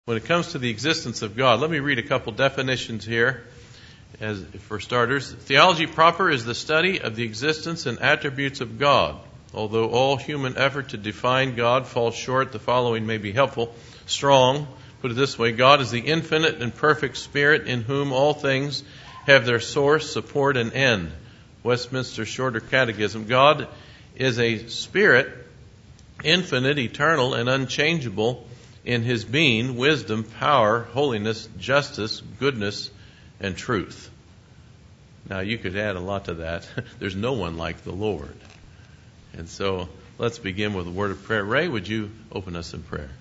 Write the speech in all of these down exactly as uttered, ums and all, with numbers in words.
When it comes to the existence of God, let me read a couple definitions here as for starters. Theology proper is the study of the existence and attributes of God. Although all human effort to define God falls short, the following may be helpful. Strong, put it this way, God is the infinite and perfect Spirit in whom all things have their source, support, and end. Westminster Shorter Catechism. God is a Spirit, infinite, eternal, and unchangeable in His being, wisdom, power, holiness, justice, goodness, and truth. Now you could add a lot to that. There's no one like the Lord. And so let's begin with a word of prayer. Ray, would you open us in prayer?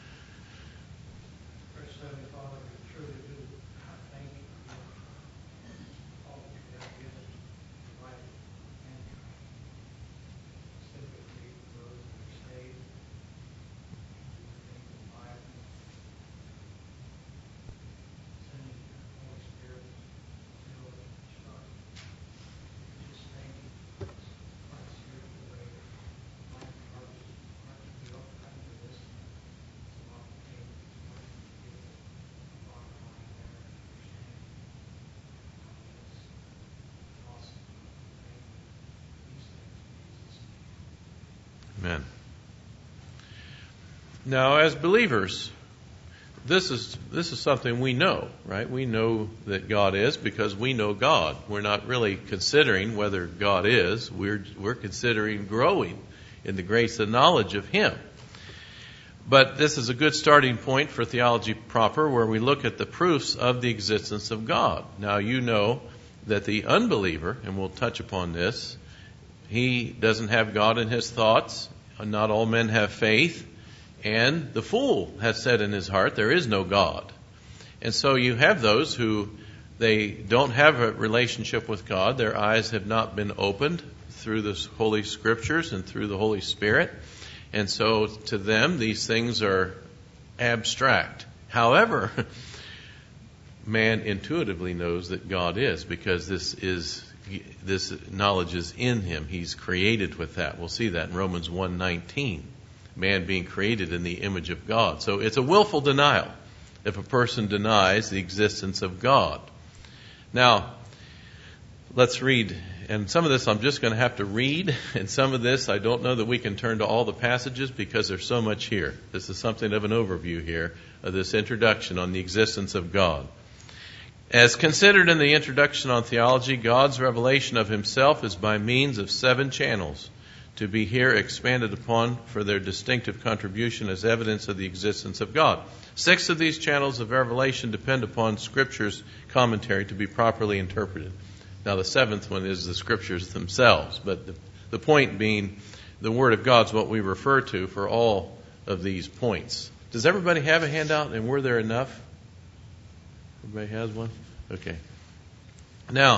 Amen. Now, as believers, this is this is something we know, right? We know that God is because we know God. We're not really considering whether God is. We're we're considering growing in the grace and knowledge of Him. But this is a good starting point for theology proper, where we look at the proofs of the existence of God. Now, you know that the unbeliever, and we'll touch upon this, he doesn't have God in his thoughts. Not all men have faith. And the fool has said in his heart, there is no God. And so you have those who, they don't have a relationship with God. Their eyes have not been opened through the Holy Scriptures and through the Holy Spirit. And so to them, these things are abstract. However, man intuitively knows that God is, because this is This knowledge is in him. He's created with that. We'll see that in Romans one nineteen. Man being created in the image of God. So it's a willful denial if a person denies the existence of God. Now, let's read. And some of this I'm just going to have to read. And some of this I don't know that we can turn to all the passages because there's so much here. This is something of an overview here of this introduction on the existence of God. As considered in the introduction on theology, God's revelation of Himself is by means of seven channels, to be here expanded upon for their distinctive contribution as evidence of the existence of God. Six of these channels of revelation depend upon Scripture's commentary to be properly interpreted. Now, the seventh one is the Scriptures themselves, but the, the point being the Word of God is what we refer to for all of these points. Does everybody have a handout, and were there enough? Everybody has one? Okay. Now,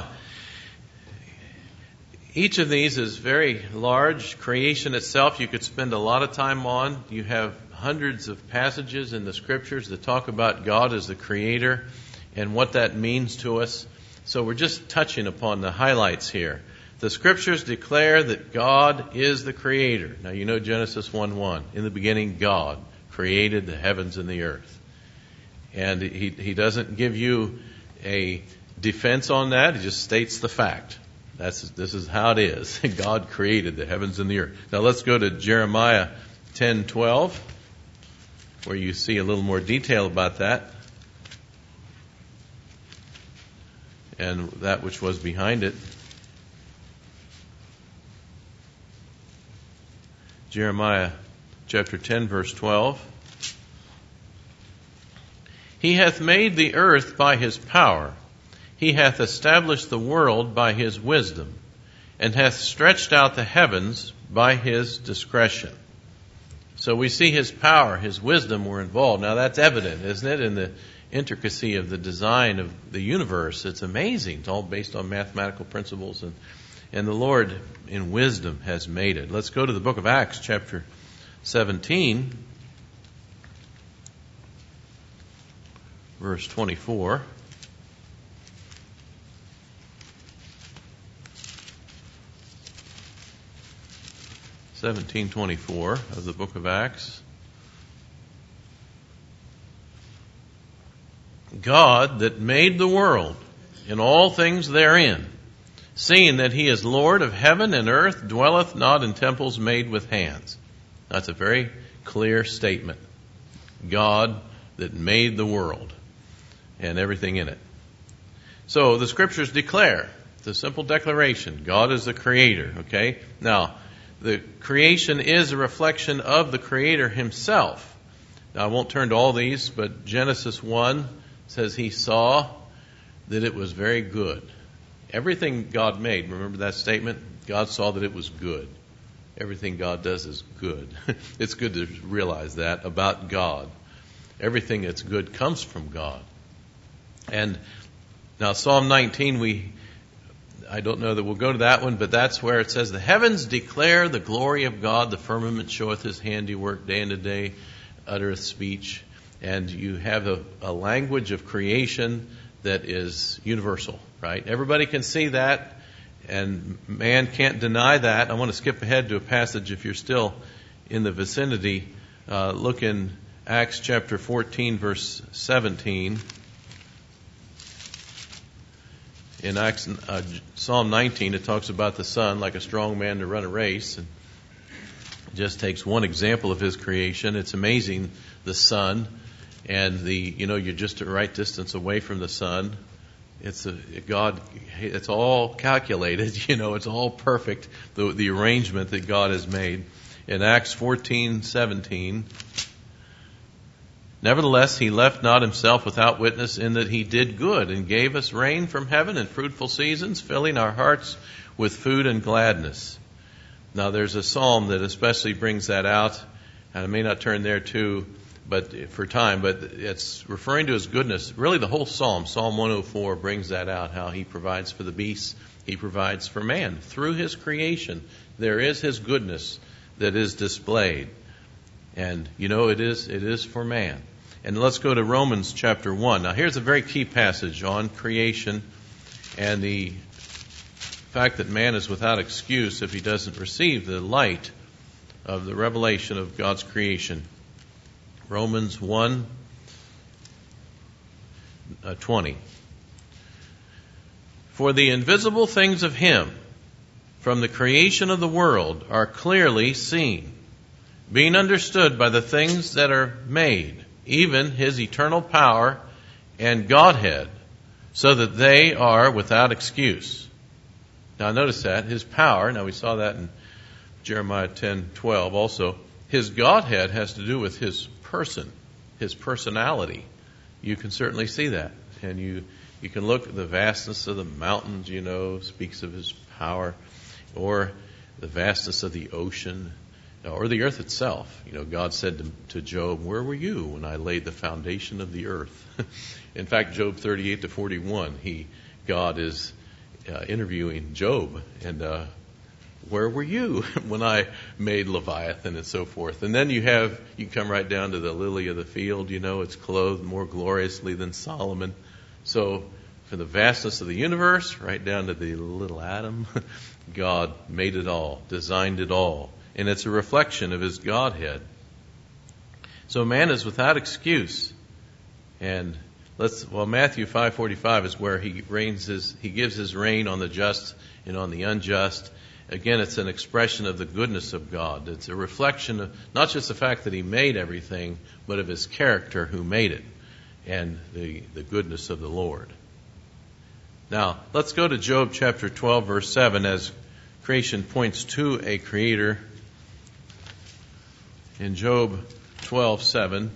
each of these is very large. Creation itself you could spend a lot of time on. You have hundreds of passages in the Scriptures that talk about God as the Creator and what that means to us. So we're just touching upon the highlights here. The Scriptures declare that God is the Creator. Now you know Genesis one one. In the beginning, God created the heavens and the earth. And he, he doesn't give you a defense on that. He just states the fact. That's this is how it is. God created the heavens and the earth. Now let's go to Jeremiah ten twelve, where you see a little more detail about that and that which was behind it. Jeremiah chapter ten, verse twelve. He hath made the earth by His power. He hath established the world by His wisdom, and hath stretched out the heavens by His discretion. So we see His power, His wisdom were involved. Now that's evident, isn't it, in the intricacy of the design of the universe. It's amazing. It's all based on mathematical principles, and, and the Lord in wisdom has made it. Let's go to the book of Acts, chapter seventeen. Verse twenty-four. seventeen twenty-four of the book of Acts. God that made the world and all things therein, seeing that he is Lord of heaven and earth, dwelleth not in temples made with hands. That's a very clear statement. God that made the world and everything in it. So the scriptures declare, it's a simple declaration, God is the creator, okay? Now, the creation is a reflection of the creator himself. Now, I won't turn to all these, but Genesis one says he saw that it was very good. Everything God made, remember that statement? God saw that it was good. Everything God does is good. It's good to realize that about God. Everything that's good comes from God. And now Psalm nineteen, we, I don't know that we'll go to that one, but that's where it says, the heavens declare the glory of God, the firmament showeth his handiwork, day unto day uttereth speech. And you have a, a language of creation that is universal, right? Everybody can see that, and man can't deny that. I want to skip ahead to a passage if you're still in the vicinity. Uh, look in Acts chapter fourteen, verse seventeen. In Acts, uh, Psalm nineteen, it talks about the sun like a strong man to run a race. And it just takes one example of his creation. It's amazing, the sun. And the, you know, you're just a right distance away from the sun. It's a, God, it's all calculated, you know, it's all perfect, the, the arrangement that God has made. In Acts fourteen seventeen, nevertheless, he left not himself without witness in that he did good and gave us rain from heaven and fruitful seasons, filling our hearts with food and gladness. Now, there's a psalm that especially brings that out, and I may not turn there too, but for time, but it's referring to his goodness. Really, the whole psalm, Psalm one oh four, brings that out, how he provides for the beasts, he provides for man. Through his creation, there is his goodness that is displayed. And, you know, it is it is for man. And let's go to Romans chapter one. Now, here's a very key passage on creation and the fact that man is without excuse if he doesn't receive the light of the revelation of God's creation. Romans one, uh, twenty. For the invisible things of him from the creation of the world are clearly seen, being understood by the things that are made, even his eternal power and Godhead, so that they are without excuse. Now notice that, his power, now we saw that in Jeremiah ten twelve also, his Godhead has to do with his person, his personality. You can certainly see that. And you, you can look at the vastness of the mountains, you know, speaks of his power, or the vastness of the ocean, or the earth itself. You know, God said to, to Job, where were you when I laid the foundation of the earth? In fact, Job thirty-eight to forty-one, he, God is uh, interviewing Job, and uh, where were you when I made Leviathan and so forth? And then you have, you come right down to the lily of the field, you know, it's clothed more gloriously than Solomon. So from the vastness of the universe, right down to the little atom, God made it all, designed it all. And it's a reflection of his Godhead. So man is without excuse. And let's, well, Matthew five forty-five is where he rains his, he gives his rain on the just and on the unjust. Again, it's an expression of the goodness of God. It's a reflection of not just the fact that he made everything, but of his character who made it and the, the goodness of the Lord. Now, let's go to Job chapter twelve, verse seven, as creation points to a creator. In Job twelve seven,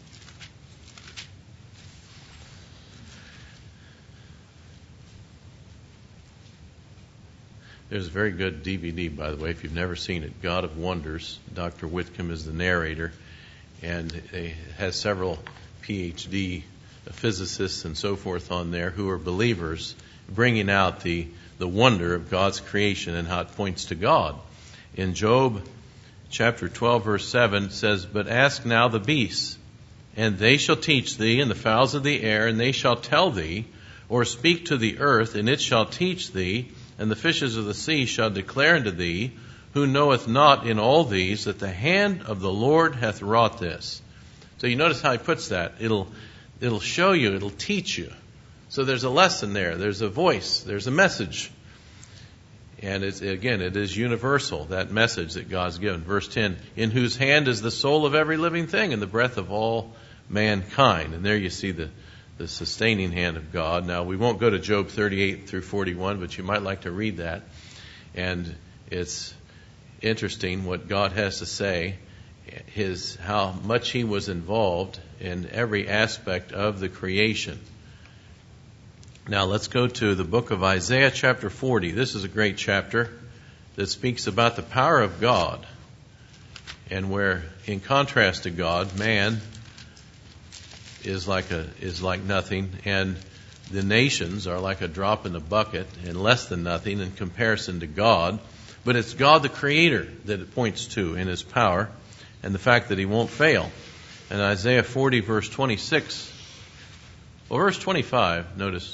there's a very good D V D, by the way, if you've never seen it, God of Wonders. Doctor Whitcomb is the narrator, and it has several P H D physicists and so forth on there who are believers, bringing out the, the wonder of God's creation and how it points to God. In Job chapter twelve, verse seven, it says, but ask now the beasts, and they shall teach thee, and the fowls of the air, and they shall tell thee, or speak to the earth, and it shall teach thee, and the fishes of the sea shall declare unto thee, who knoweth not in all these that the hand of the Lord hath wrought this. So you notice how he puts that. It'll, it'll show you, it'll teach you. So there's a lesson there. There's a voice. There's a message. And it's, again, it is universal, that message that God's given. Verse ten, in whose hand is the soul of every living thing and the breath of all mankind. And there you see the, the sustaining hand of God. Now, we won't go to Job thirty-eight through forty-one, but you might like to read that. And it's interesting what God has to say, his how much he was involved in every aspect of the creation. Now let's go to the book of Isaiah chapter forty. This is a great chapter that speaks about the power of God, and where, in contrast to God, man is like a is like nothing, and the nations are like a drop in the bucket and less than nothing in comparison to God. But it's God the Creator that it points to in his power and the fact that he won't fail. And Isaiah forty verse twenty-six, well, verse twenty-five, notice.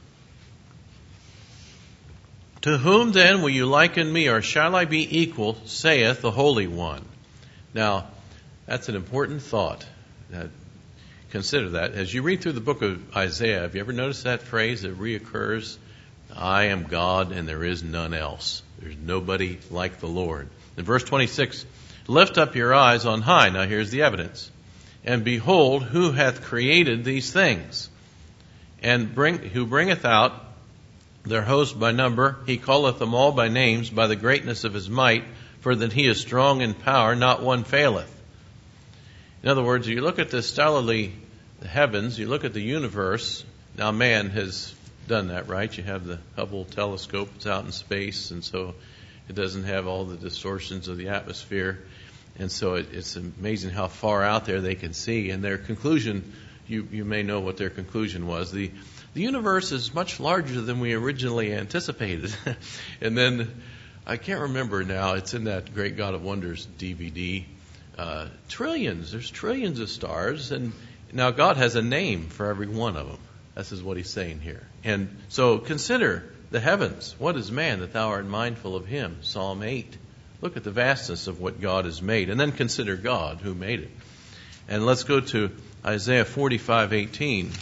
To whom then will you liken me, or shall I be equal, saith the Holy One? Now, that's an important thought. Uh, consider that. As you read through the book of Isaiah, have you ever noticed that phrase that reoccurs? I am God and there is none else. There's nobody like the Lord. In verse twenty-six, lift up your eyes on high. Now here's the evidence. And behold, who hath created these things? And bring, who bringeth out their host by number, he calleth them all by names, by the greatness of his might, for that he is strong in power, not one faileth. In other words, you look at the stellarly the heavens, you look at the universe. Now man has done that, right? You have the Hubble telescope, it's out in space, and so it doesn't have all the distortions of the atmosphere. And so it, it's amazing how far out there they can see. And their conclusion, you, you may know what their conclusion was. The The universe is much larger than we originally anticipated. And then, I can't remember now, it's in that Great God of Wonders D V D. Uh, trillions, there's trillions of stars. And now God has a name for every one of them. This is what he's saying here. And so consider the heavens. What is man that thou art mindful of him? Psalm eight. Look at the vastness of what God has made. And then consider God who made it. And let's go to Isaiah forty-five eighteen.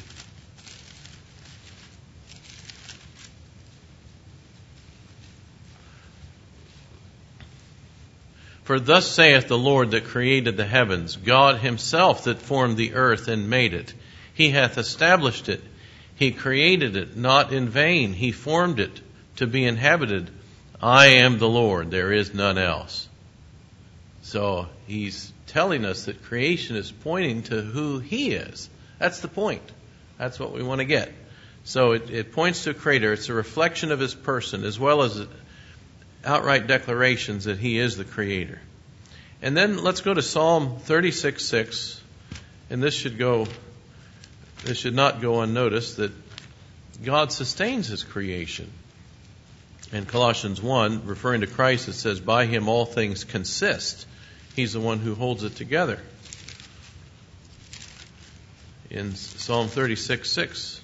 For thus saith the Lord that created the heavens, God himself that formed the earth and made it. He hath established it. He created it not in vain. He formed it to be inhabited. I am the Lord. There is none else. So he's telling us that creation is pointing to who he is. That's the point. That's what we want to get. So it, it points to a creator. It's a reflection of his person, as well as outright declarations that he is the creator. And then let's go to Psalm thirty-six six, and this should go, this should not go unnoticed, that God sustains his creation. In Colossians one, referring to Christ, it says, by him all things consist. He's the one who holds it together. In Psalm thirty-six six,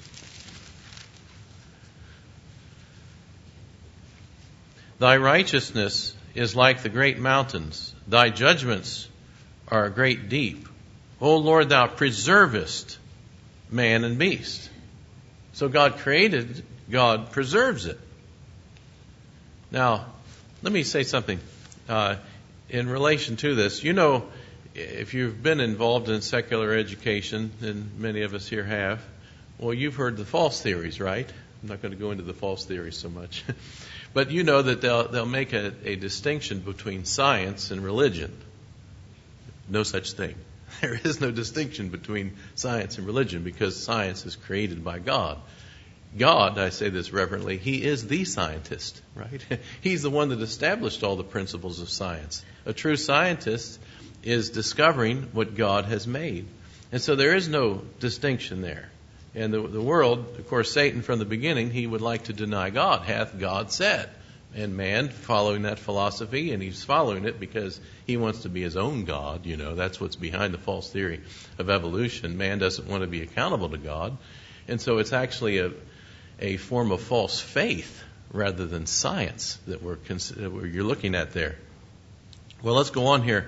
thy righteousness is like the great mountains. Thy judgments are a great deep. O Lord, thou preservest man and beast. So God created, God preserves it. Now, let me say something uh, in relation to this. You know, if you've been involved in secular education, and many of us here have, well, you've heard the false theories, right? I'm not going to go into the false theories so much. But you know that they'll, they'll make a, a distinction between science and religion. No such thing. There is no distinction between science and religion because science is created by God. God, I say this reverently, he is the scientist, right? He's the one that established all the principles of science. A true scientist is discovering what God has made. And so there is no distinction there. And the, the world, of course, Satan from the beginning, he would like to deny God. Hath God said? And man, following that philosophy, and he's following it because he wants to be his own God. You know, that's what's behind the false theory of evolution. Man doesn't want to be accountable to God. And so it's actually a, a form of false faith rather than science that we're, that we're you're looking at there. Well, let's go on here.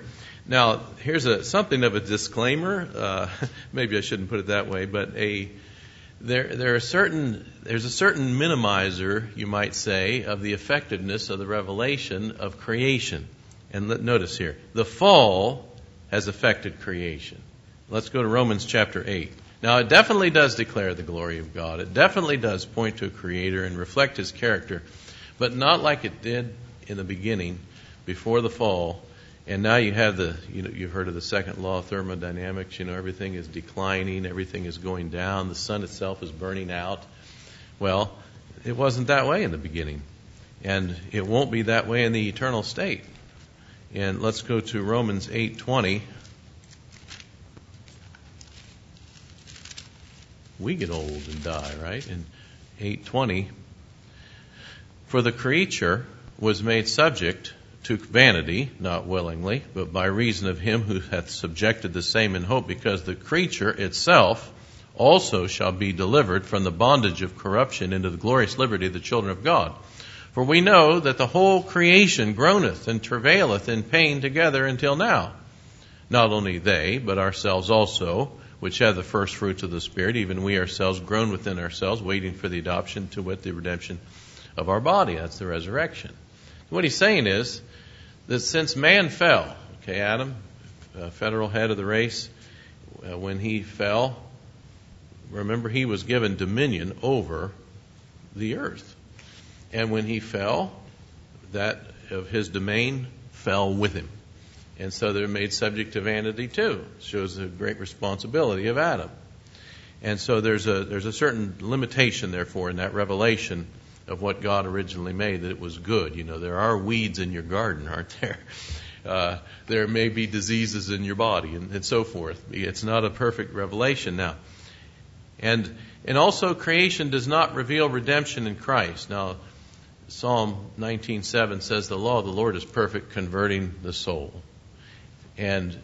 Now, here's a something of a disclaimer. Uh, maybe I shouldn't put it that way, but a there there are certain there's a certain minimizer, you might say, of the effectiveness of the revelation of creation. And let, notice here, the fall has affected creation. Let's go to Romans chapter eight. Now, it definitely does declare the glory of God. It definitely does point to a creator and reflect his character, but not like it did in the beginning, before the fall. And now you have the, you know, you've heard of the second law of thermodynamics. You know, everything is declining, everything is going down, the sun itself is burning out. Well, it wasn't that way in the beginning, and it won't be that way in the eternal state. And let's go to Romans eight twenty. We get old and die, right? In eight twenty, for the creature was made subject to vanity, not willingly, but by reason of him who hath subjected the same in hope, because the creature itself also shall be delivered from the bondage of corruption into the glorious liberty of the children of God. For we know that the whole creation groaneth and travaileth in pain together until now. Not only they, but ourselves also, which have the first fruits of the Spirit, even we ourselves groan within ourselves, waiting for the adoption, to wit, the redemption of our body. That's the resurrection. What he's saying is that since man fell, okay, Adam, uh, federal head of the race, uh, when he fell, remember he was given dominion over the earth. And when he fell, that of his domain fell with him. And so they're made subject to vanity too. It shows the great responsibility of Adam. And so there's a there's a certain limitation, therefore, in that revelation of what God originally made, that it was good. You know, there are weeds in your garden, aren't there? Uh, there may be diseases in your body, and, and so forth. It's not a perfect revelation now. And and also creation does not reveal redemption in Christ. Now, Psalm nineteen seven says, the law of the Lord is perfect, converting the soul. And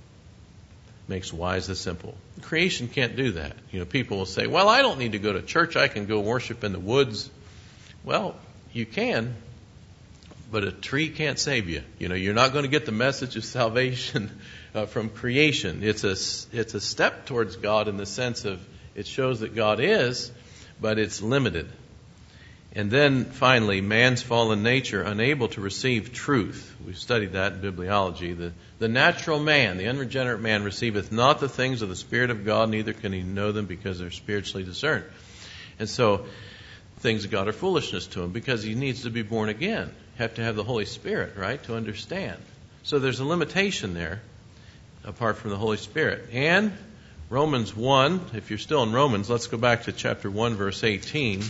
makes wise the simple. Creation can't do that. You know, people will say, well, I don't need to go to church. I can go worship in the woods. Well, you can, but a tree can't save you. You know, you're not going to get the message of salvation uh, from creation. It's a, it's a step towards God in the sense of it shows that God is, but it's limited. And then finally, man's fallen nature, unable to receive truth. We've studied that in bibliology. The, the natural man, the unregenerate man, receiveth not the things of the Spirit of God, neither can he know them, because they're spiritually discerned. And so things of God are foolishness to him, because he needs to be born again. You have to have the Holy Spirit, right, to understand. So there's a limitation there, apart from the Holy Spirit. And Romans one, if you're still in Romans, let's go back to chapter one, verse eighteen.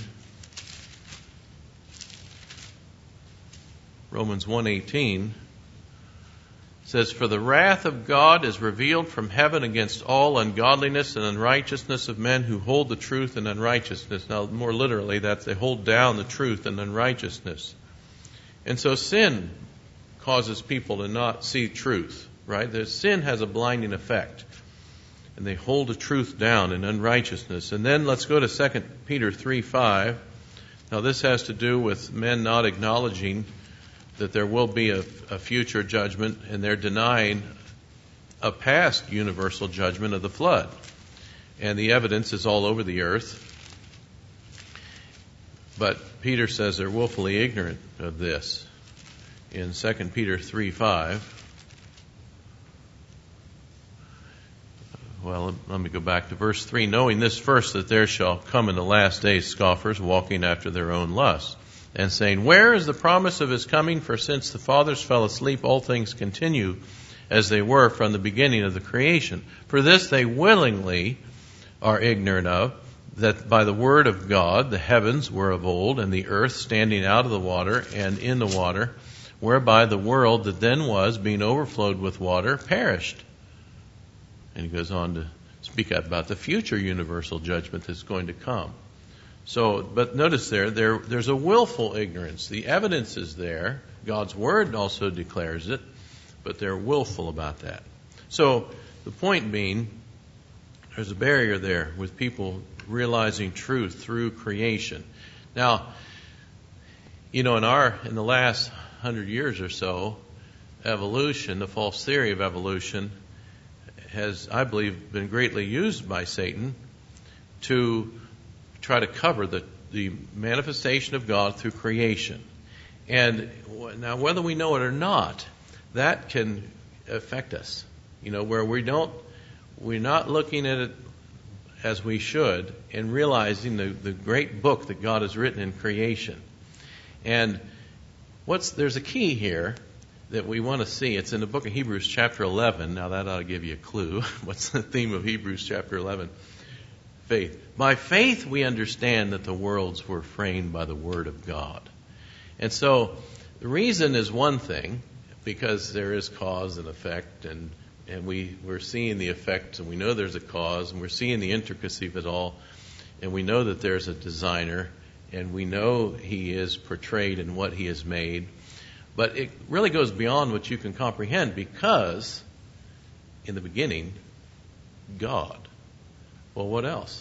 Romans one eighteen says, for the wrath of God is revealed from heaven against all ungodliness and unrighteousness of men who hold the truth in unrighteousness. Now, more literally, that's they hold down the truth in unrighteousness. And so sin causes people to not see truth, right? The sin has a blinding effect. And they hold the truth down in unrighteousness. And then let's go to Second Peter three five. Now, this has to do with men not acknowledging that there will be a, a future judgment, and they're denying a past universal judgment of the flood. And the evidence is all over the earth. But Peter says they're willfully ignorant of this in Second Peter three five. Well, let me go back to verse three. Knowing this first, that there shall come in the last days scoffers, walking after their own lusts, and saying, where is the promise of his coming? For since the fathers fell asleep, all things continue as they were from the beginning of the creation. For this they willingly are ignorant of, that by the word of God the heavens were of old, and the earth standing out of the water and in the water, whereby the world that then was, being overflowed with water, perished. And he goes on to speak about the future universal judgment that's going to come. So, but notice there, there, there's a willful ignorance. The evidence is there. God's Word also declares it, but they're willful about that. So, the point being, there's a barrier there with people realizing truth through creation. Now, you know, in our, in the last hundred years or so, evolution, the false theory of evolution, has, I believe, been greatly used by Satan to try to cover the, the manifestation of God through creation. And now, whether we know it or not, that can affect us. You know, where we don't, we're not looking at it as we should and realizing the, the great book that God has written in creation. And what's there's a key here that we want to see. It's in the book of Hebrews chapter eleven. Now that ought to give you a clue. What's the theme of Hebrews chapter eleven? Faith. By faith we understand that the worlds were framed by the word of God. And so the reason is one thing, because there is cause and effect, and and we, we're seeing the effect, and we know there's a cause, and we're seeing the intricacy of it all, and we know that there's a designer, and we know he is portrayed in what he has made. But it really goes beyond what you can comprehend, because in the beginning, God. Well, what else?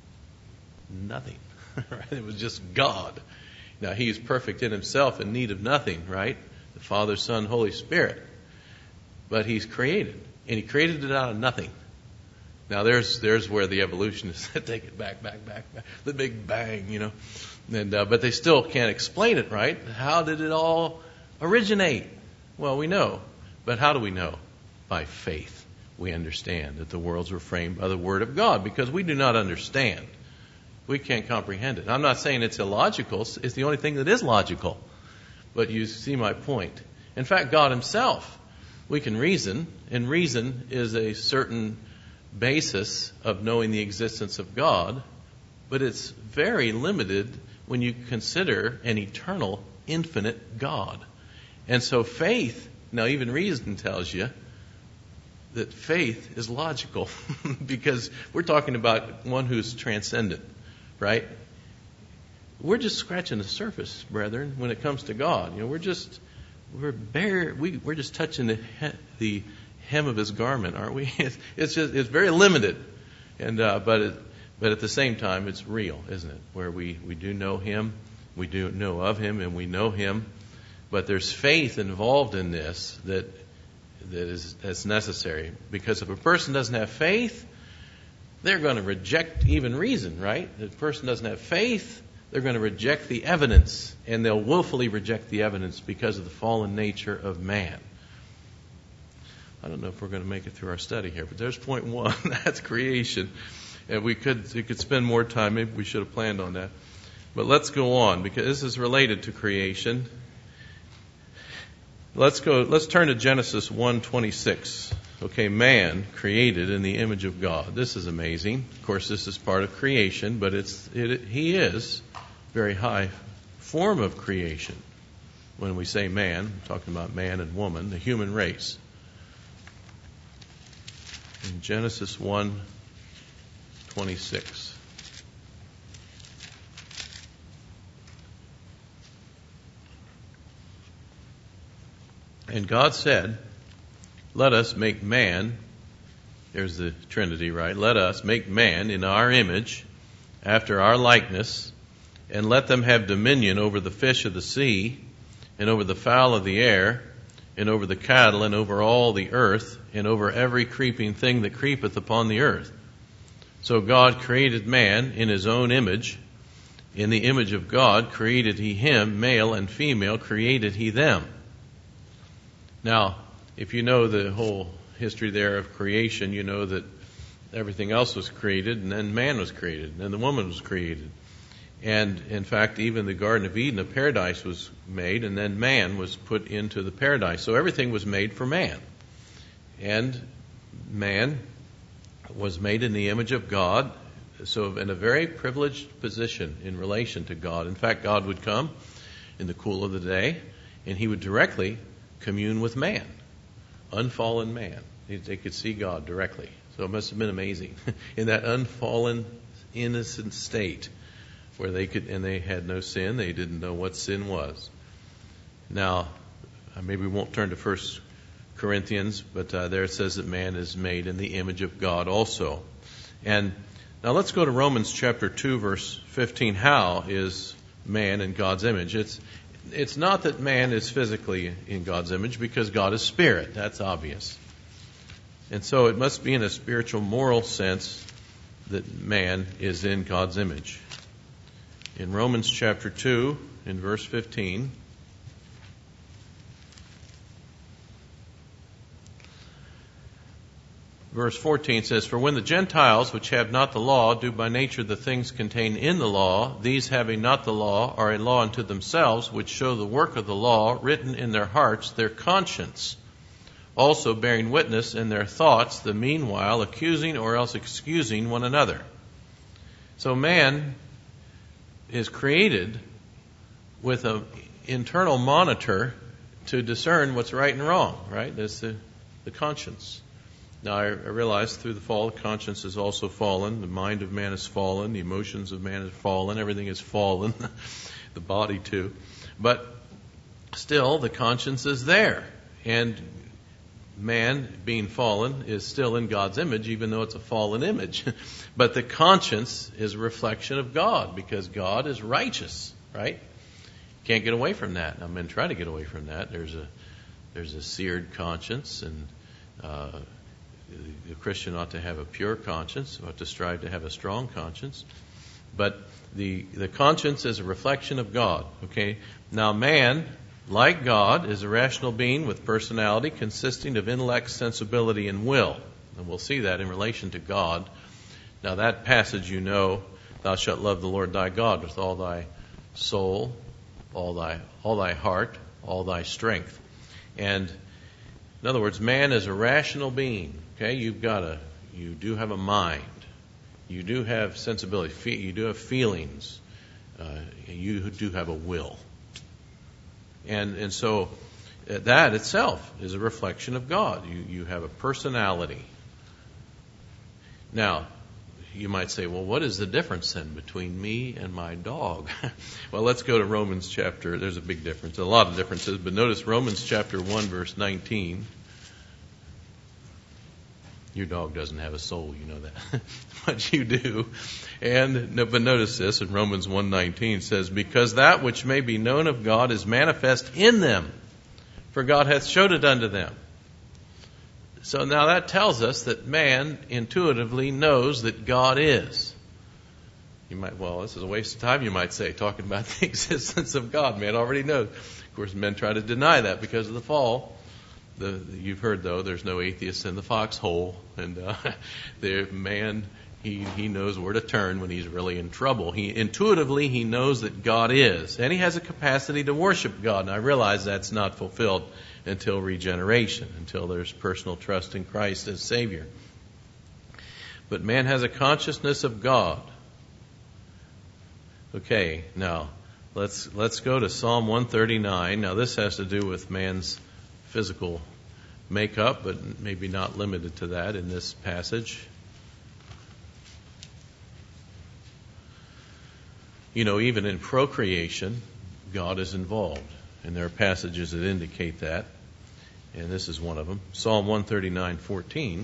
Nothing. Right? It was just God. Now, he's perfect in himself, in need of nothing, right? The Father, Son, Holy Spirit. But he's created. And he created it out of nothing. Now, there's there's where the evolutionists take it back, back, back, back. The big bang, you know. And uh, but they still can't explain it, right? How did it all originate? Well, we know. But how do we know? By faith. We understand that the worlds were framed by the Word of God, because we do not understand. We can't comprehend it. I'm not saying it's illogical. It's the only thing that is logical. But you see my point. In fact, God himself, we can reason, and reason is a certain basis of knowing the existence of God, but it's very limited when you consider an eternal, infinite God. And so faith, now even reason tells you that faith is logical, because we're talking about one who's transcendent, right? We're just scratching the surface, brethren, when it comes to God. You know, we're just we're bare we we're just touching the he, the hem of his garment, aren't we? It's, it's just it's very limited, and uh, but it, but at the same time, it's real, isn't it? Where we we do know him, we do know of him, and we know him, but there's faith involved in this that that is that's necessary, because if a person doesn't have faith, they're going to reject even reason, right? If a person doesn't have faith, they're going to reject the evidence, and they'll willfully reject the evidence because of the fallen nature of man. I don't know if we're going to make it through our study here, but there's point one. That's creation. And we could we could spend more time. Maybe we should have planned on that. But let's go on, because this is related to creation. Let's go. Let's turn to Genesis one twenty-six. Okay, man created in the image of God. This is amazing. Of course, this is part of creation, but it's it, he is very high form of creation. When we say man, we're talking about man and woman, the human race. In Genesis one twenty-six. And God said, let us make man, there's the Trinity, right? Let us make man in our image, after our likeness, and let them have dominion over the fish of the sea, and over the fowl of the air, and over the cattle, and over all the earth, and over every creeping thing that creepeth upon the earth. So God created man in his own image. In the image of God created he him, male and female created he them. Now, if you know the whole history there of creation, you know that everything else was created, and then man was created, and then the woman was created. And in fact, even the Garden of Eden, a paradise was made, and then man was put into the paradise. So everything was made for man. And man was made in the image of God, so in a very privileged position in relation to God. In fact, God would come in the cool of the day, and he would directly commune with man, unfallen man. They could see God directly. So it must have been amazing in that unfallen, innocent state where they could, and they had no sin. They didn't know what sin was. Now, maybe we won't turn to First Corinthians, but uh, there it says that man is made in the image of God also. And now let's go to Romans chapter two, verse fifteen. How is man in God's image? It's it's not that man is physically in God's image, because God is spirit. That's obvious. And so it must be in a spiritual, moral sense that man is in God's image. In Romans chapter two, in verse fifteen, verse fourteen says, "For when the Gentiles, which have not the law, do by nature the things contained in the law, these having not the law are a law unto themselves, which show the work of the law written in their hearts, their conscience, also bearing witness in their thoughts, the meanwhile accusing or else excusing one another." So man is created with an internal monitor to discern what's right and wrong, right? That's the, the conscience. Now, I, I realize through the fall, the conscience has also fallen. The mind of man has fallen. The emotions of man have fallen. Everything has fallen. The body, too. But still, the conscience is there. And man, being fallen, is still in God's image, even though it's a fallen image. But the conscience is a reflection of God, because God is righteous, right? Can't get away from that. I'm going to try to get away from that. There's a there's a seared conscience, and uh, the Christian ought to have a pure conscience, ought to strive to have a strong conscience. But the the conscience is a reflection of God. Okay, now man, like God, is a rational being with personality consisting of intellect, sensibility, and will. And we'll see that in relation to God. Now that passage, you know, "Thou shalt love the Lord thy God with all thy soul, all thy all thy heart, all thy strength." And in other words, man is a rational being. Okay, you've got a, you do have a mind, you do have sensibility, you do have feelings, uh, you do have a will. And and so that itself is a reflection of God. You you have a personality. Now, you might say, well, what is the difference then between me and my dog? Well, let's go to Romans chapter. There's a big difference, a lot of differences, but notice Romans chapter one, verse nineteen. Your dog doesn't have a soul, you know that. But you do. And no, but notice this in Romans one nineteen says, "Because that which may be known of God is manifest in them, for God hath showed it unto them." So now that tells us that man intuitively knows that God is. You might, well, this is a waste of time, you might say, talking about the existence of God. Man already knows. Of course, men try to deny that because of the fall. The, you've heard, though, there's no atheist in the foxhole. And uh, the man, he, he knows where to turn when he's really in trouble. He intuitively, he knows that God is. And he has a capacity to worship God. And I realize that's not fulfilled until regeneration, until there's personal trust in Christ as Savior. But man has a consciousness of God. Okay, now let's let's go to Psalm one thirty-nine. Now this has to do with man's physical makeup, but maybe not limited to that in this passage. You know, even in procreation, God is involved. And there are passages that indicate that. And this is one of them. Psalm one thirty-nine fourteen.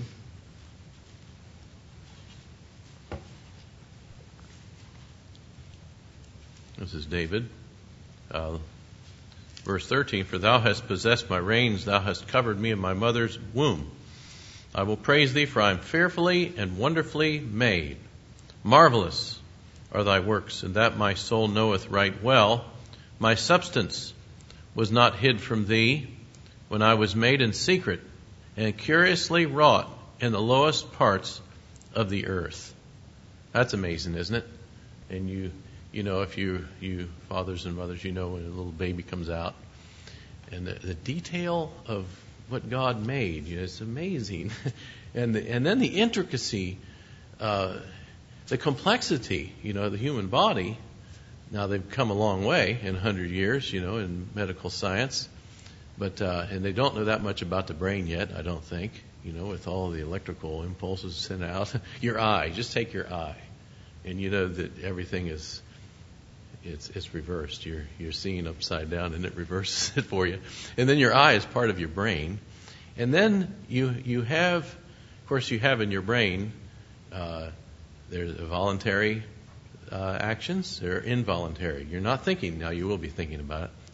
This is David. Uh, verse thirteen, "For thou hast possessed my reins, thou hast covered me in my mother's womb. I will praise thee, for I am fearfully and wonderfully made. Marvelous are thy works, and that my soul knoweth right well. My substance was not hid from thee when I was made in secret and curiously wrought in the lowest parts of the earth." That's amazing, isn't it? And you, you know, if you, you fathers and mothers, you know when a little baby comes out, and the, the detail of what God made, you know, it's amazing. and the, and then the intricacy, uh, the complexity, you know, the human body. Now they've come a long way in a hundred years, you know, in medical science, but uh, and they don't know that much about the brain yet, I don't think. You know, with all the electrical impulses sent out, your eye, just take your eye, and you know that everything is it's it's reversed. You're you're seeing upside down, and it reverses it for you. And then your eye is part of your brain, and then you you have, of course, you have in your brain uh, there's a voluntary. Uh, actions, they're involuntary. You're not thinking. Now you will be thinking about it.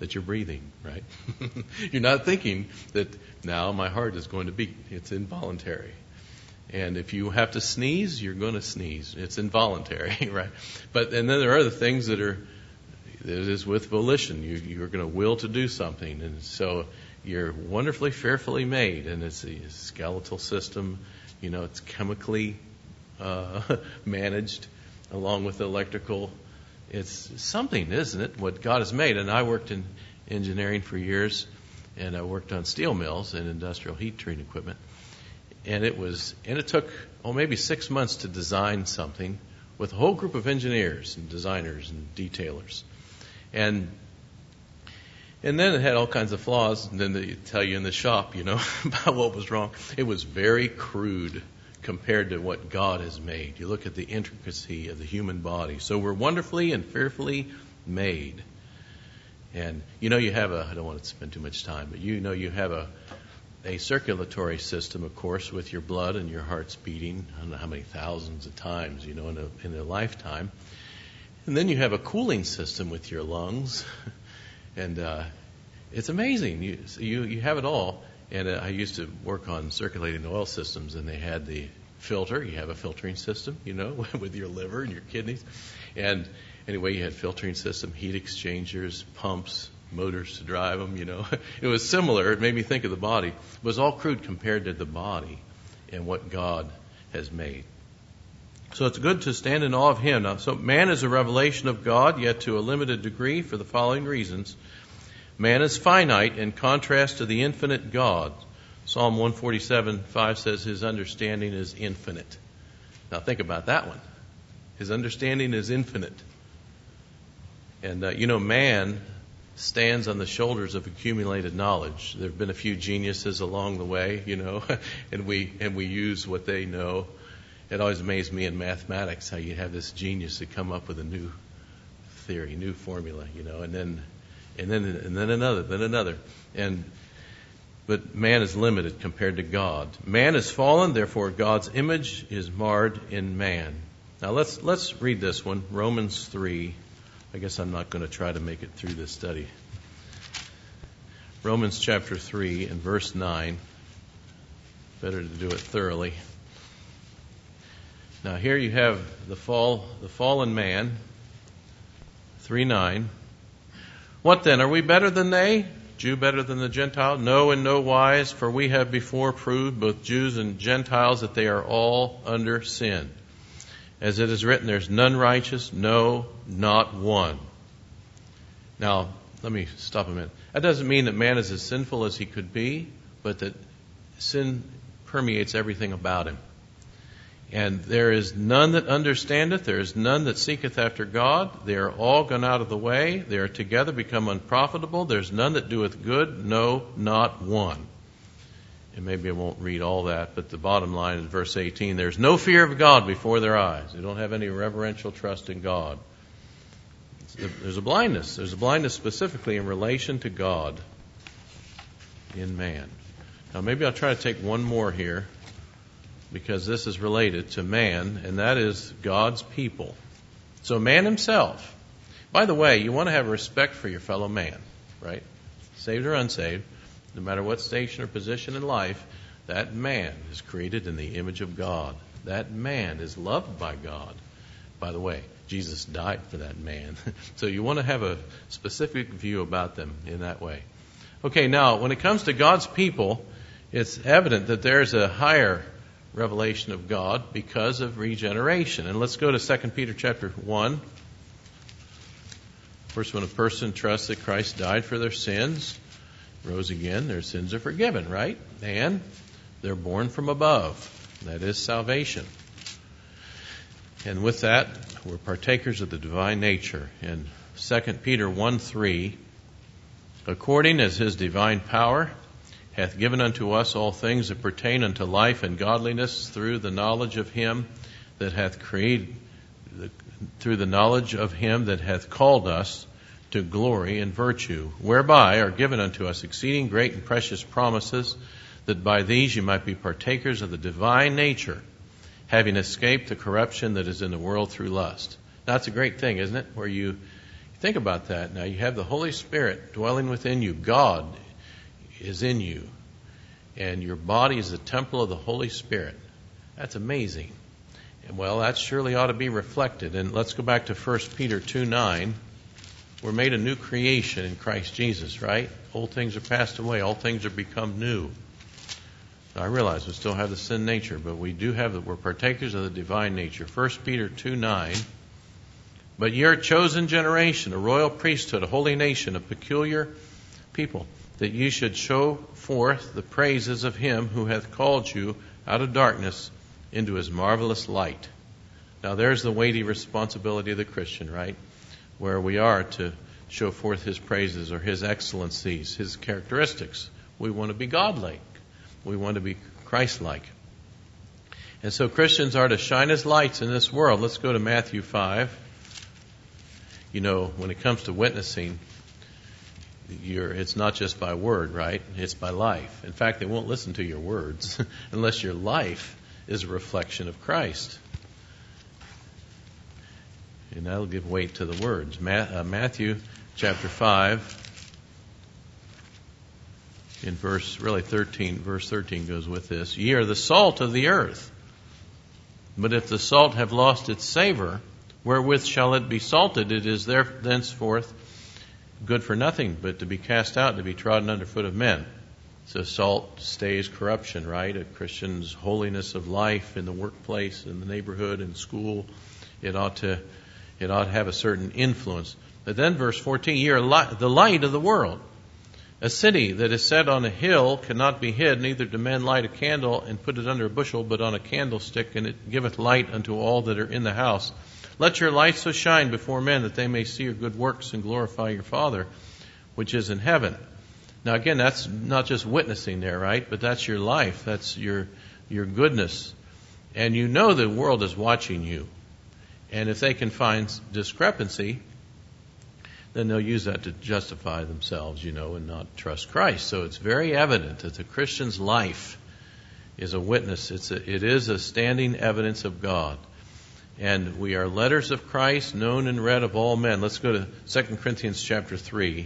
that you're breathing, right? You're not thinking that now my heart is going to beat. It's involuntary. And if you have to sneeze, you're going to sneeze. It's involuntary, right? But and then there are other things that are that is with volition. You you're going to will to do something, and so you're wonderfully, fearfully made. And it's a skeletal system. You know, it's chemically uh, managed along with electrical. It's something, isn't it? What God has made. And I worked in engineering for years, and I worked on steel mills and industrial heat treating equipment. And it was, and it took, oh, maybe six months to design something with a whole group of engineers and designers and detailers. And and then it had all kinds of flaws. And then they tell you in the shop, you know, about what was wrong. It was very crude compared to what God has made. You look at the intricacy of the human body. So we're wonderfully and fearfully made. And you know you have a, I don't want to spend too much time, but you know you have a a circulatory system, of course, with your blood and your heart's beating, I don't know how many thousands of times, you know, in a, in a lifetime. And then you have a cooling system with your lungs. And uh, it's amazing. You, you you have it all. And uh, I used to work on circulating oil systems, and they had the filter. You have a filtering system, you know, with your liver and your kidneys. And anyway, you had filtering system, heat exchangers, pumps, motors to drive them, you know. It was similar. It made me think of the body. It was all crude compared to the body and what God has made. So it's good to stand in awe of Him. Now, so man is a revelation of God, yet to a limited degree for the following reasons. Man is finite in contrast to the infinite God. Psalm one forty-seven five says his understanding is infinite. Now think about that one. His understanding is infinite. And, uh, you know, man stands on the shoulders of accumulated knowledge. There have been a few geniuses along the way, you know, and we and we use what they know. It always amazed me in mathematics how you have this genius to come up with a new theory, new formula, you know, and then and then and then another, then another. And but man is limited compared to God. Man is fallen, therefore God's image is marred in man. Now let's let's read this one, Romans three. I guess I'm not going to try to make it through this study. Romans chapter three and verse nine. Better to do it thoroughly. Now here you have the fall, the fallen man. three nine. What then? Are we better than they? Jew better than the Gentile? No, in no wise, for we have before proved, both Jews and Gentiles, that they are all under sin. As it is written, there's none righteous, no, not one. Now, let me stop a minute. That doesn't mean that man is as sinful as he could be, but that sin permeates everything about him. And there is none that understandeth, there is none that seeketh after God. They are all gone out of the way. They are together become unprofitable. There's none that doeth good, no, not one. And maybe I won't read all that, but the bottom line is verse eighteen. There's no fear of God before their eyes. They don't have any reverential trust in God. There's a blindness. There's a blindness specifically in relation to God in man. Now maybe I'll try to take one more here, because this is related to man, and that is God's people. So man himself. By the way, you want to have respect for your fellow man, right? Saved or unsaved, no matter what station or position in life, that man is created in the image of God. That man is loved by God. By the way, Jesus died for that man. So you want to have a specific view about them in that way. Okay, now, when it comes to God's people, it's evident that there's a higher revelation of God because of regeneration. And let's go to Second Peter chapter one. First, when a person trusts that Christ died for their sins, rose again, their sins are forgiven, right? And they're born from above. That is salvation. And with that, we're partakers of the divine nature. In Second Peter one three, according as his divine power hath given unto us all things that pertain unto life and godliness through the knowledge of him that hath created, through the knowledge of him that hath called us to glory and virtue, whereby are given unto us exceeding great and precious promises, that by these you might be partakers of the divine nature, having escaped the corruption that is in the world through lust. Now, that's a great thing, isn't it? Where you Think about that. Now you have the Holy Spirit dwelling within you. God is in you. And your body is the temple of the Holy Spirit. That's amazing. And well, that surely ought to be reflected. And let's go back to First Peter two nine. We're made a new creation in Christ Jesus, right? Old things are passed away. All things are become new. Now, I realize we still have the sin nature, but we do have the, we're partakers of the divine nature. First Peter two nine. But ye are a chosen generation, a royal priesthood, a holy nation, a peculiar people, that ye should show forth the praises of him who hath called you out of darkness into his marvelous light. Now there's the weighty responsibility of the Christian, right? Where we are to show forth his praises or his excellencies, his characteristics. We want to be godlike. We want to be Christ-like. And so Christians are to shine as lights in this world. Let's go to Matthew five. You know, when it comes to witnessing, you're, it's not just by word, right? It's by life. In fact, they won't listen to your words unless your life is a reflection of Christ. And that'll give weight to the words. Ma- uh, Matthew chapter five, in verse, really thirteen, verse thirteen goes with this. Ye are the salt of the earth. But if the salt have lost its savor, wherewith shall it be salted? It is there thenceforth good for nothing, but to be cast out, to be trodden under foot of men. So salt stays corruption, right? A Christian's holiness of life in the workplace, in the neighborhood, in school, it ought to it ought to have a certain influence. But then verse fourteen, ye are li- the light of the world. A city that is set on a hill cannot be hid, neither do men light a candle and put it under a bushel, but on a candlestick, and it giveth light unto all that are in the house. Let your light so shine before men that they may see your good works and glorify your Father which is in heaven. Now again, that's not just witnessing there, right? But that's your life. That's your your goodness. And you know the world is watching you. And if they can find discrepancy, then they'll use that to justify themselves, you know, and not trust Christ. So it's very evident that the Christian's life is a witness. It's a, it is a standing evidence of God. And we are letters of Christ, known and read of all men. Let's go to Second Corinthians chapter three.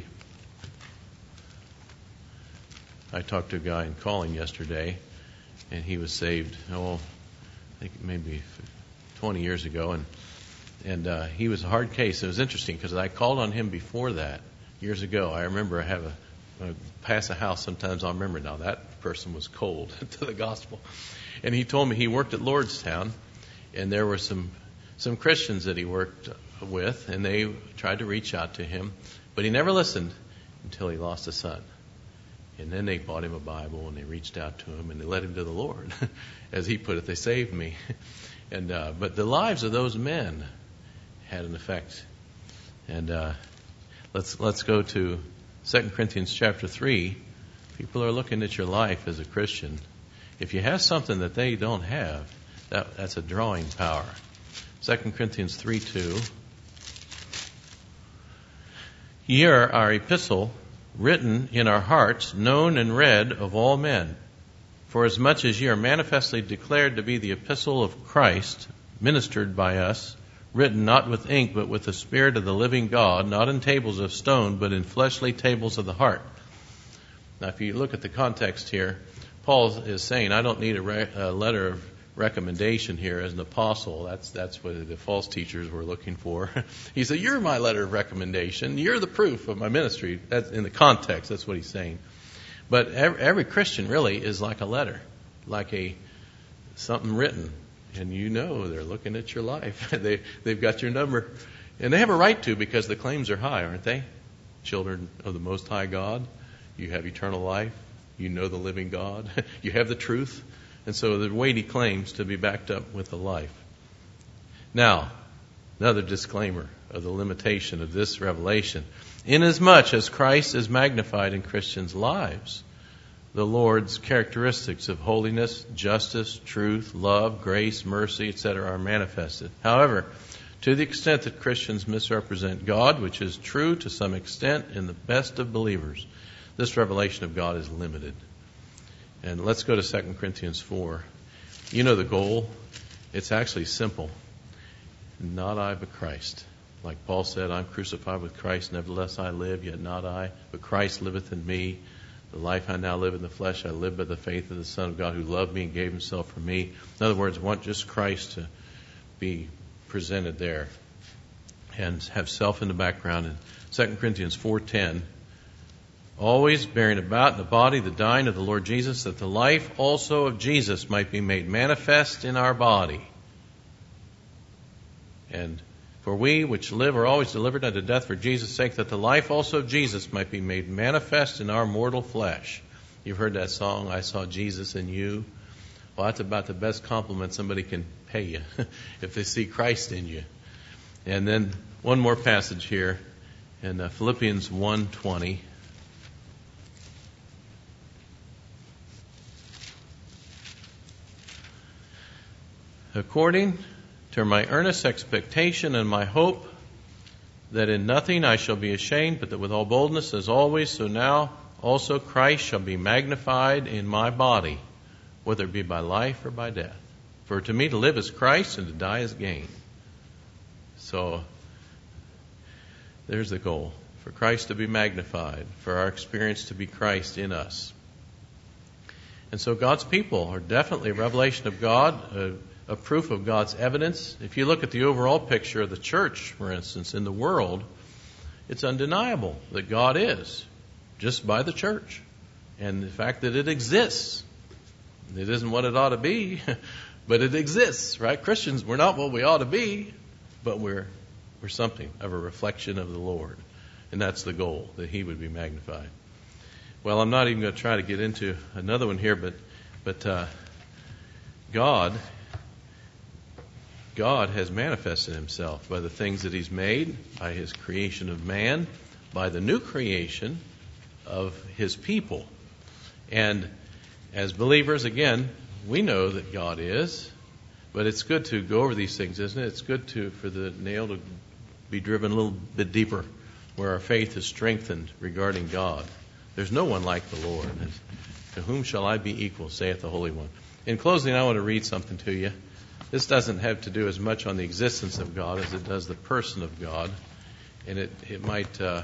I talked to a guy in Calling yesterday, and he was saved, oh, I think maybe twenty years ago, and and uh, he was a hard case. It was interesting because I called on him before that, years ago. I remember I have a, a pass a house, sometimes I'll remember now. That person was cold to the gospel. And he told me he worked at Lordstown, and there were some some Christians that he worked with, and they tried to reach out to him, but he never listened until he lost a son. And then they bought him a Bible, and they reached out to him, and they led him to the Lord. As he put it, they saved me. And uh, but the lives of those men had an effect. And uh, let's let's go to Second Corinthians chapter three. People are looking at your life as a Christian. If you have something that they don't have, that, that's a drawing power. Second Corinthians three two. Ye are our epistle, written in our hearts, known and read of all men. For as much as ye are manifestly declared to be the epistle of Christ, ministered by us, written not with ink, but with the Spirit of the living God, not in tables of stone, but in fleshly tables of the heart. Now, if you look at the context here, Paul is saying, I don't need a, re- a letter of recommendation here as an apostle. That's that's what the false teachers were looking for. He said, you're my letter of recommendation. You're the proof of my ministry. That's in the context. That's what he's saying. But every, every Christian really is like a letter, like a something written. And you know they're looking at your life. they, they've got your number. And they have a right to, because the claims are high, aren't they? Children of the Most High God. You have eternal life. You know the living God. You have the truth. And so the weighty claims to be backed up with the life. Now, another disclaimer of the limitation of this revelation. Inasmuch as Christ is magnified in Christians' lives, the Lord's characteristics of holiness, justice, truth, love, grace, mercy, et cetera are manifested. However, to the extent that Christians misrepresent God, which is true to some extent in the best of believers, this revelation of God is limited. And let's go to Second Corinthians four. You know the goal. It's actually simple. Not I, but Christ. Like Paul said, I'm crucified with Christ, nevertheless I live, yet not I, but Christ liveth in me. The life I now live in the flesh, I live by the faith of the Son of God who loved me and gave himself for me. In other words, I want just Christ to be presented there and have self in the background. In Second Corinthians four ten, always bearing about in the body the dying of the Lord Jesus, that the life also of Jesus might be made manifest in our body. And for we which live are always delivered unto death for Jesus' sake, that the life also of Jesus might be made manifest in our mortal flesh. You've heard that song, I Saw Jesus in You. Well, that's about the best compliment somebody can pay you if they see Christ in you. And then one more passage here in uh, Philippians one twenty. According to my earnest expectation and my hope that in nothing I shall be ashamed, but that with all boldness as always, so now also Christ shall be magnified in my body, whether it be by life or by death. For to me to live is Christ and to die is gain. So there's the goal, for Christ to be magnified, for our experience to be Christ in us. And so God's people are definitely a revelation of God, a a proof of God's evidence. If you look at the overall picture of the church, for instance, in the world, it's undeniable that God is, just by the church. And the fact that it exists. It isn't what it ought to be, but it exists, right? Christians, we're not what we ought to be, but we're we're something of a reflection of the Lord. And that's the goal, that He would be magnified. Well, I'm not even going to try to get into another one here, but but uh, God God has manifested Himself by the things that He's made, by His creation of man, by the new creation of His people. And as believers, again, we know that God is, but it's good to go over these things, isn't it? It's good to for the nail to be driven a little bit deeper, where our faith is strengthened regarding God. There's no one like the Lord. And to whom shall I be equal, saith the Holy One. In closing, I want to read something to you. This doesn't have to do as much on the existence of God as it does the person of God. And it, it might uh,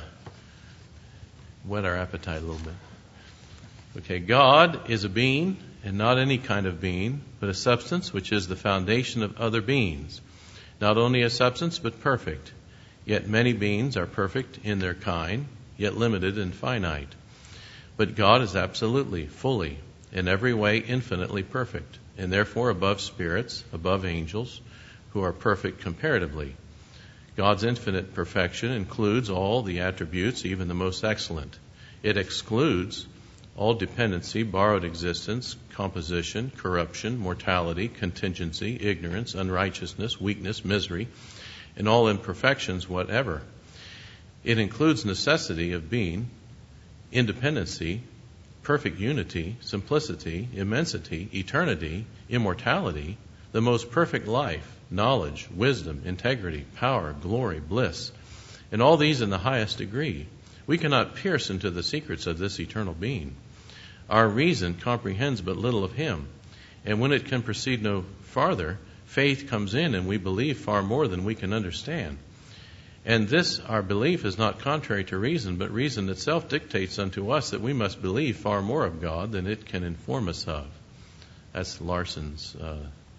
whet our appetite a little bit. Okay, God is a being, and not any kind of being, but a substance which is the foundation of other beings. Not only a substance, but perfect. Yet many beings are perfect in their kind, yet limited and finite. But God is absolutely, fully, in every way infinitely perfect, and therefore above spirits, above angels, who are perfect comparatively. God's infinite perfection includes all the attributes, even the most excellent. It excludes all dependency, borrowed existence, composition, corruption, mortality, contingency, ignorance, unrighteousness, weakness, misery, and all imperfections whatever. It includes necessity of being, independency, perfect unity, simplicity, immensity, eternity, immortality, the most perfect life, knowledge, wisdom, integrity, power, glory, bliss, and all these in the highest degree. We cannot pierce into the secrets of this eternal being. Our reason comprehends but little of Him, and when it can proceed no farther, faith comes in and we believe far more than we can understand. And this, our belief, is not contrary to reason, but reason itself dictates unto us that we must believe far more of God than it can inform us of. That's Larson's. Uh,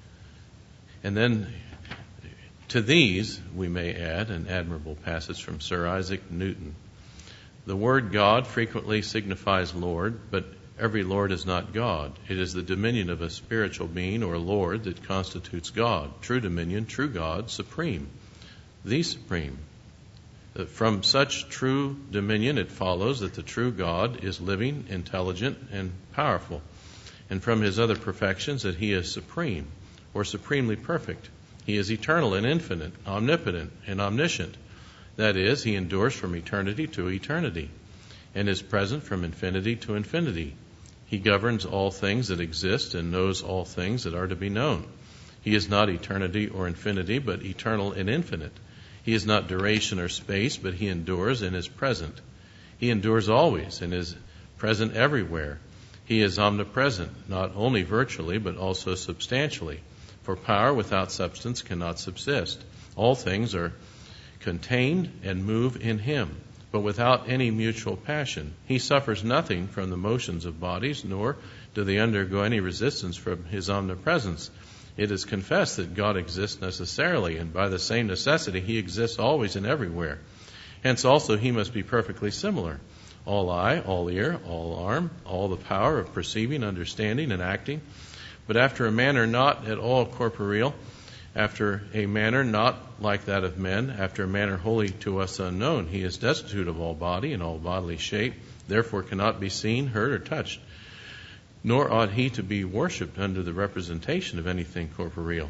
and then to these, we may add an admirable passage from Sir Isaac Newton. The word God frequently signifies Lord, but every Lord is not God. It is the dominion of a spiritual being or Lord that constitutes God. True dominion, true God, supreme, the supreme. From such true dominion it follows that the true God is living, intelligent, and powerful. And from His other perfections that He is supreme, or supremely perfect. He is eternal and infinite, omnipotent and omniscient. That is, He endures from eternity to eternity, and is present from infinity to infinity. He governs all things that exist and knows all things that are to be known. He is not eternity or infinity, but eternal and infinite. He is not duration or space, but He endures and is present. He endures always and is present everywhere. He is omnipresent, not only virtually, but also substantially. For power without substance cannot subsist. All things are contained and move in him, but without any mutual passion. He suffers nothing from the motions of bodies, nor do they undergo any resistance from his omnipresence. It is confessed that God exists necessarily, and by the same necessity he exists always and everywhere. Hence also he must be perfectly similar. All eye, all ear, all arm, all the power of perceiving, understanding, and acting, but after a manner not at all corporeal, after a manner not like that of men, after a manner wholly to us unknown. He is destitute of all body and all bodily shape, therefore cannot be seen, heard, or touched. Nor ought he to be worshipped under the representation of anything corporeal.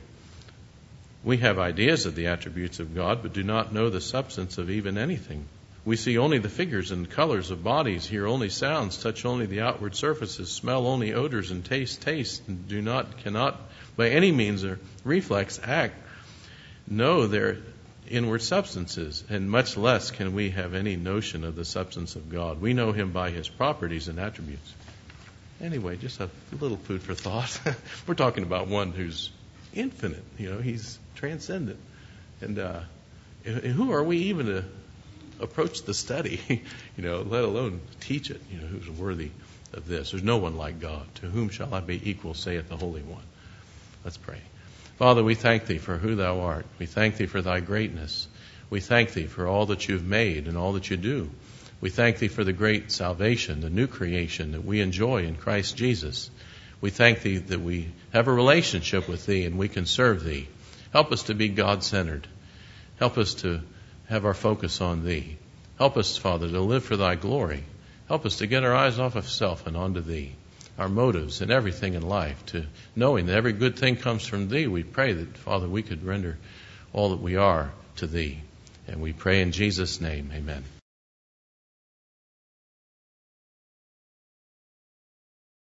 We have ideas of the attributes of God, but do not know the substance of even anything. We see only the figures and colors of bodies, hear only sounds, touch only the outward surfaces, smell only odors, and taste taste, and do not, cannot by any means or reflex act know their inward substances, and much less can we have any notion of the substance of God. We know him by his properties and attributes. Anyway, just a little food for thought. We're talking about one who's infinite. You know, he's transcendent. And uh, who are we even to approach the study, you know, let alone teach it? You know, who's worthy of this? There's no one like God. To whom shall I be equal, saith the Holy One. Let's pray. Father, we thank thee for who thou art. We thank thee for thy greatness. We thank thee for all that you've made and all that you do. We thank thee for the great salvation, the new creation that we enjoy in Christ Jesus. We thank thee that we have a relationship with thee and we can serve thee. Help us to be God-centered. Help us to have our focus on thee. Help us, Father, to live for thy glory. Help us to get our eyes off of self and onto thee. Our motives and everything in life, to knowing that every good thing comes from thee. We pray that, Father, we could render all that we are to thee. And we pray in Jesus' name, amen.